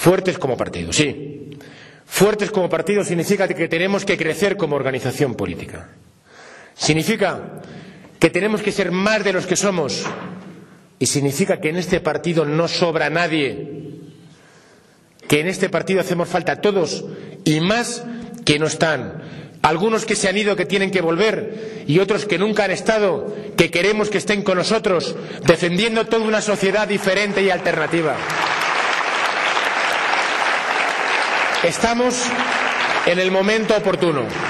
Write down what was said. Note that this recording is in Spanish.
Fuertes como partido, sí. Fuertes como partido significa que tenemos que crecer como organización política. Significa que tenemos que ser más de los que somos. Y significa que en este partido no sobra nadie. Que en este partido hacemos falta todos y más que no están. Algunos que se han ido, que tienen que volver, y otros que nunca han estado, que queremos que estén con nosotros, defendiendo toda una sociedad diferente y alternativa. Estamos en el momento oportuno.